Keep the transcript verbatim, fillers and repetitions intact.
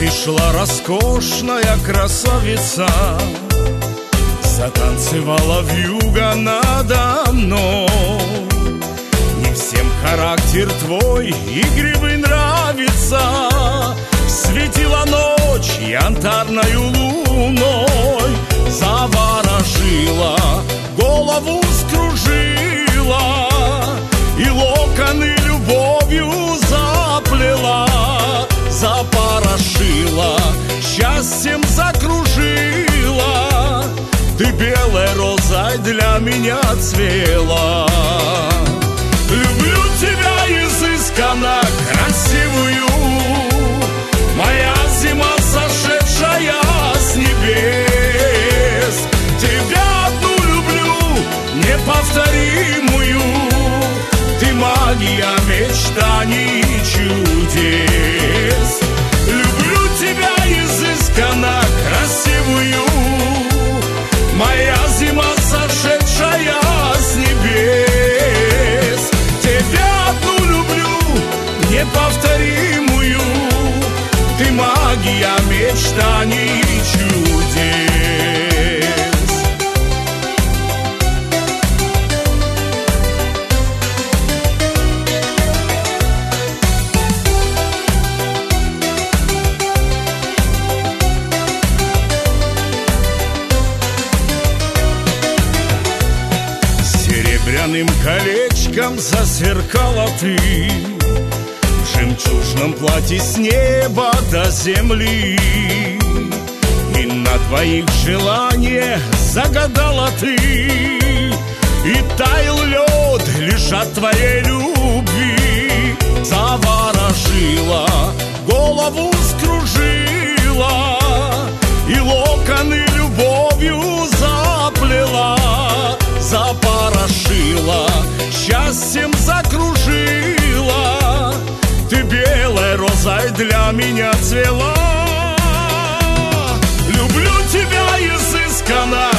Пришла роскошная красавица, затанцевала вьюга надо мной. Не всем характер твой игривый нравится. Светила ночь янтарною луной, заворожила, голову скружила и локоны любовью заплела. Запорошила, счастьем закружила, ты белой розой для меня цвела. Люблю тебя изысканно красивую, моя зима, сошедшая с небес. Тебя одну люблю, неповторимую, ты магия мечтаний и чудес. Люблю тебя изысканно красивую, моя зима, сошедшая с небес. Тебя одну люблю, неповторимую, ты магия мечтаний и чудес. Серебряным колечком засверкала ты в жемчужном платье с неба до земли. И на двоих желание загадала ты, и таял лед лишь от твоей любви. Заворожила, голову скружила и локоны любовью заплела. Запорошила, счастьем закружила, ты белой розой для меня цвела. Люблю тебя изысканно